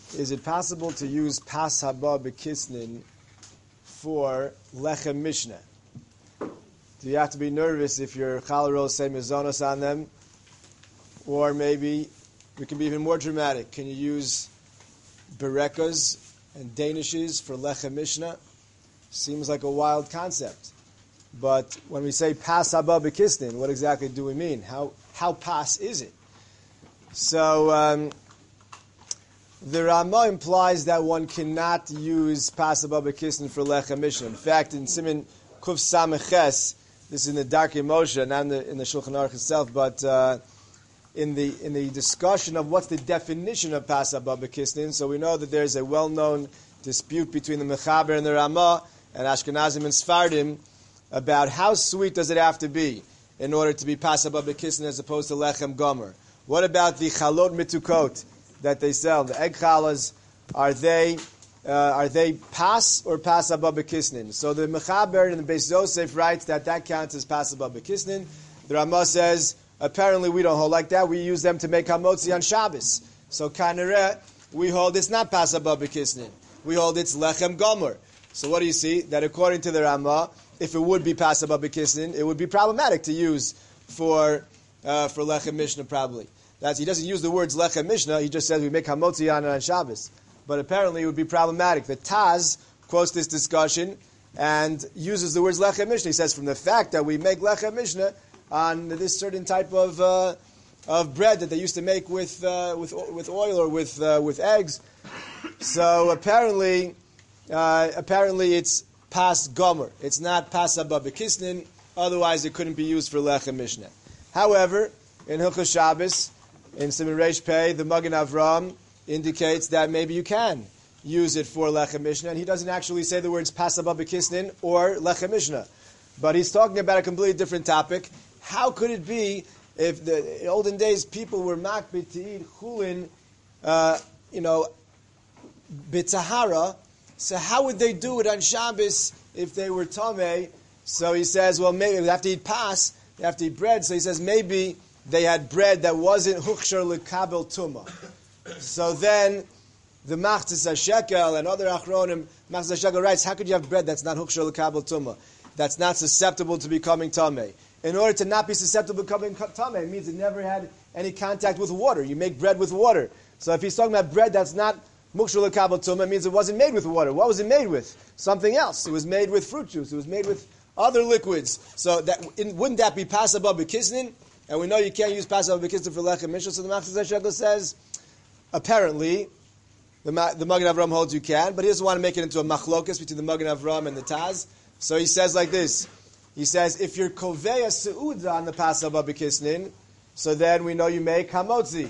Is it possible to use pas haba b'kisnin for lechem mishnah? Do you have to be nervous if your challah rolls say mizonos on them? Or maybe we can be even more dramatic. Can you use berekas and danishes for lechem mishnah? Seems like a wild concept. But when we say pas haba b'kisnin, what exactly do we mean? How pas is it? So the Ramah implies that one cannot use pas haba b'kisnin for lechem mishnah. In fact, in Siman Kuf Sameches, this is in the Darkei Moshe, not in the Shulchan Aruch itself, but in the discussion of what's the definition of pas haba b'kisnin. So we know that there's a well-known dispute between the Mechaber and the Ramah and Ashkenazim and Sfardim about how sweet does it have to be in order to be pas haba b'kisnin as opposed to lechem gomer. What about the chalot mitukot that they sell? The egg challahs, are they pas or pas haba b'kisnin? So the Mechaber and the Beis Yosef writes that counts as pas haba b'kisnin. The Ramah says, apparently we don't hold like that. We use them to make hamotzi on Shabbos. So kanareh, we hold it's not pas haba b'kisnin. We hold it's lechem gomer. So what do you see? That according to the Ramah, if it would be pas haba b'kisnin, it would be problematic to use for lechem mishnah probably. He doesn't use the words lechem mishnah, he just says we make hamotzi on Shabbos. But apparently it would be problematic. The Taz quotes this discussion and uses the words lechem mishnah. He says from the fact that we make lechem mishnah on this certain type of bread that they used to make with oil or with eggs. So apparently it's pas gomer. It's not pas haba b'kisnin. Otherwise, it couldn't be used for lechem mishnah. However, in Hilchos Shabbos, in Siman Reish Pei, the Magen Avram indicates that maybe you can use it for lechem mishnah, and he doesn't actually say the words pas haba b'kisnin or lechem mishnah, but he's talking about a completely different topic. How could it be if in olden days people were makbid to eat chulin, b'tahara? So how would they do it on Shabbos if they were tamei? So he says, well, maybe they have to eat pas, they have to eat bread. So he says maybe they had bread that wasn't hukshar lekabel tuma. So then the Machzis HaShekel and other Achronim, Machzis HaShekel writes, how could you have bread that's not hukshar lekabel tuma, that's not susceptible to becoming tamei? In order to not be susceptible to becoming tamei, it means it never had any contact with water. You make bread with water. So if he's talking about bread that's not Mukshul Kabal Tumah, means it wasn't made with water. What was it made with? Something else. It was made with fruit juice. It was made with other liquids. So wouldn't that be pas haba b'kisnin? And we know you can't use pas haba b'kisnin for lechem mishnah. So the Machzis HaShekel says, apparently, the Magen Avram holds you can, but he doesn't want to make it into a machlokas between the Magen Avram and the Taz. So he says like this. He says, if you're koveya seuda on the pas haba b'kisnin, so then we know you make hamotzi.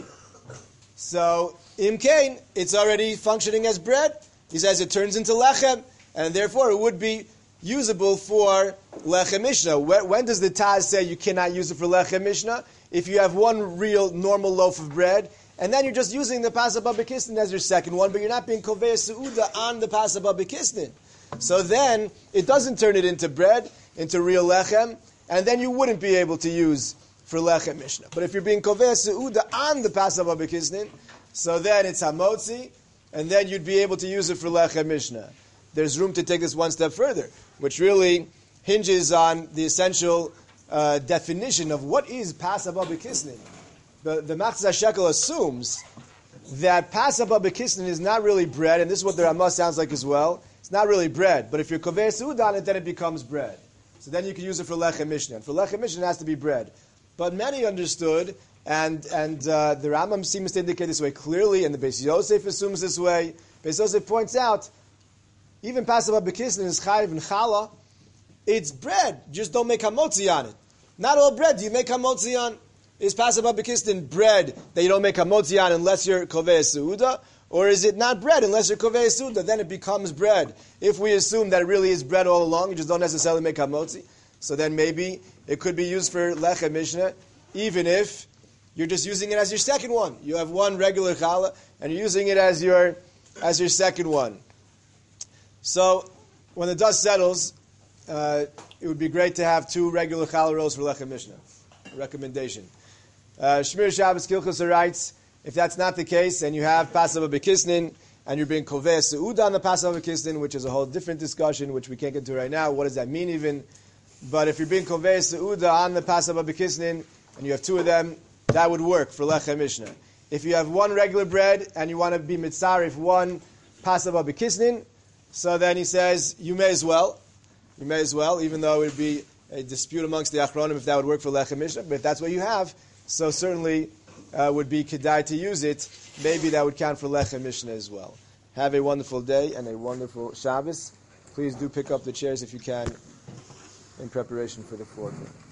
So, imkain, it's already functioning as bread. He says it turns into lechem, and therefore it would be usable for lechem mishnah. When does the Taz say you cannot use it for lechem mishnah? If you have one real normal loaf of bread, and then you're just using the pas haba b'kisnin as your second one, but you're not being kovei seuda on the pas haba b'kisnin. So then it doesn't turn it into bread, into real lechem, and then you wouldn't be able to use for lechem mishnah. But if you're being kovei seuda on the pas haba b'kisnin, so then it's hamotzi, and then you'd be able to use it for lechem mishnah. There's room to take this one step further, which really hinges on the essential definition of what is pas haba b'kisnin. The Machzis HaShekel assumes that pas haba b'kisnin is not really bread, and this is what the Ramah sounds like as well. It's not really bread, but if you're kovei seuda on it, then it becomes bread. So then you can use it for lechem mishnah. And for lechem mishnah, it has to be bread. But many understood, and the Rambam seems to indicate this way clearly, and the Beis Yosef assumes this way. Beis Yosef points out, even pas haba b'kisnin is chayiv and challah. It's bread, just don't make hamotzi on it. Not all bread do you make hamotzi on. Is pas haba b'kisnin bread that you don't make hamotzi on unless you're kovei seuda? Or is it not bread unless you're kovei seuda? Then it becomes bread. If we assume that it really is bread all along, you just don't necessarily make hamotzi, so then maybe it could be used for lechem mishnah, even if you're just using it as your second one. You have one regular challah, and you're using it as your second one. So when the dust settles, it would be great to have 2 regular challah rolls for lechem mishnah. Recommendation. Shmir Shabbos Kilchus writes, if that's not the case, and you have pas haba b'kisnin, and you're being koveh seuda on the Passover Kisnin, which is a whole different discussion, which we can't get to right now. What does that mean even? But if you're being koveh seuda on the Passover Kisnin, and you have two of them, that would work for Lechem Mishnah. If you have one regular bread, and you want to be mitzarif one Passover Kisnin, so then he says, you may as well. You may as well, even though it would be a dispute amongst the Achronim if that would work for Lechem Mishnah. But if that's what you have, so certainly would be kedai to use it. Maybe that would count for Lechem Mishnah as well. Have a wonderful day and a wonderful Shabbos. Please do pick up the chairs if you can in preparation for the fourth one.